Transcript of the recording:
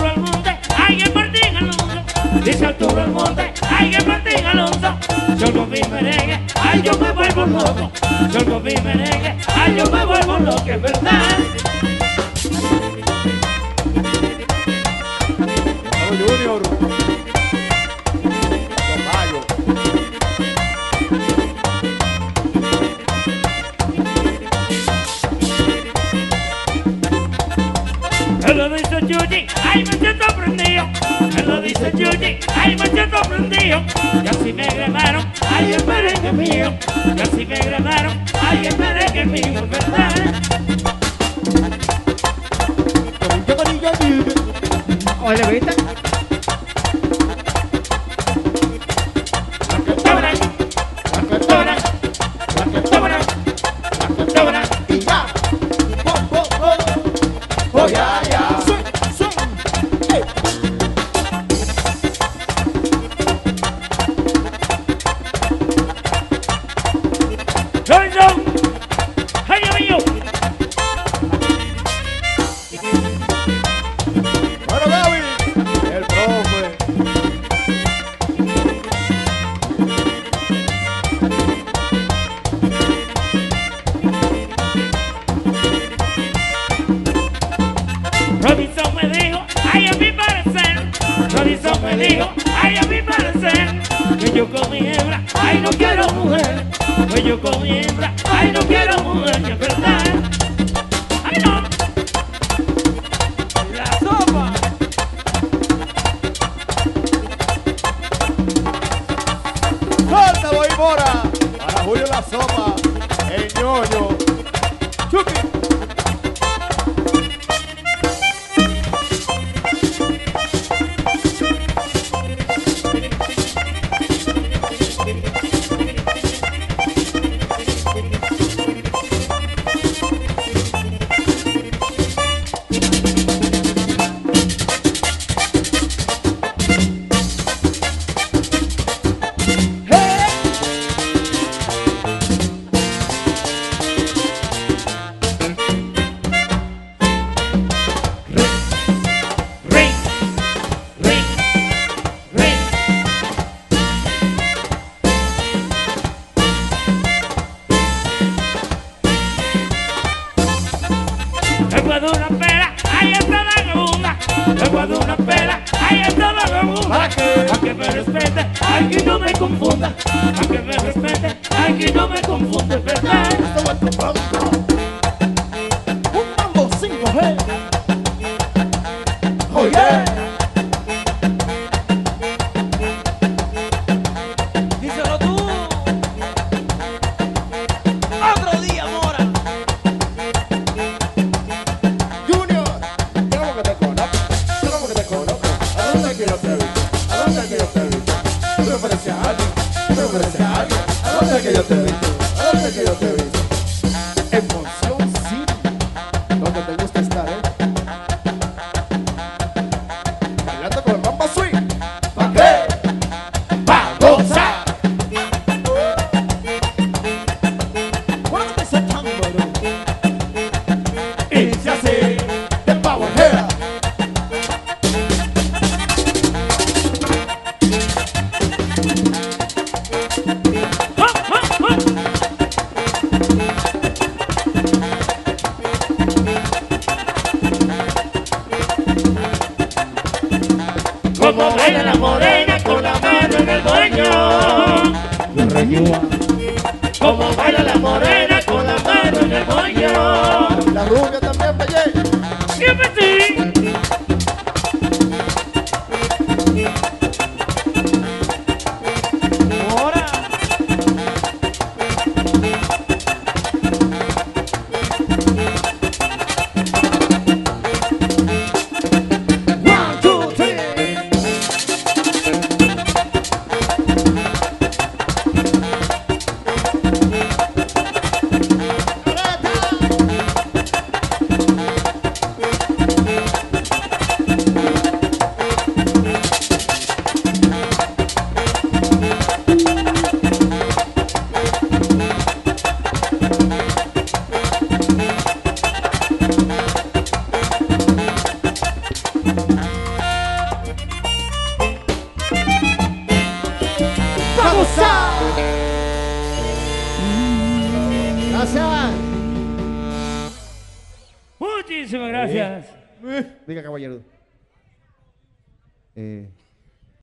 Arturo Almonte, ay que Martín Alonso. Dice Arturo Almonte, ay que Martín Alonso. Yo con mi merengue, ay yo me vuelvo loco. Yo con mi merengue, ay yo me vuelvo loco, es verdad. Junior. Él lo dice Chuchi, ay me siento prendido. Él lo dice Chuchi, ay me siento prendido. Y así me grabaron, ay el merengue mío. Y así me grabaron, ay el merengue mío, es verdad. Oye, ¿viste? Y ya. Oh, ya, ya. Bueno, Gaby, el profe. Robinson me dijo, ay a mi parecer. Robinson me dijo, ay a mi parecer. Que yo con mi hembra, ay no quiero mujer. Que yo con mi hembra, ay no quiero mujer, que es verdad. Ay no. La sopa. ¡Salta, voy Mora! Para Julio La Sopa, el ñoño. ¡Chucky! Ring, ring, ring. Después de una pera, ahí está vagabunda. Después de una pera, ahí está vagabunda. ¿Para qué? Pa' que me respete, ay que no me confunda. Pa' que me respete, ay que no me confunda, es verdad. Un mambo 5G. Oh, yeah. Díselo tú. Otro día, Mora. Junior, yo como que te conozco. Yo como que te conozco. ¿A dónde quiero te vi? ¿A dónde quiero te vi? Tú me pareces a alguien. Tú me pareces a alguien. ¿A dónde que yo te vi? ¿A dónde que yo te vi? En Monción City, donde te gusta estar, ¿eh? Bailando con el Mamba Swing. ¿Pa' qué? ¡Pa' gozar! ¿Cuándo te sacan, bro? Y se hace de pavojera. Como baila la morena con la mano en el moño. Como baila la morena con la mano en el moño. La rubia también, Pelle. Siempre sí. Mora. One, two, three. Gracias. Muchísimas gracias. Diga, caballero.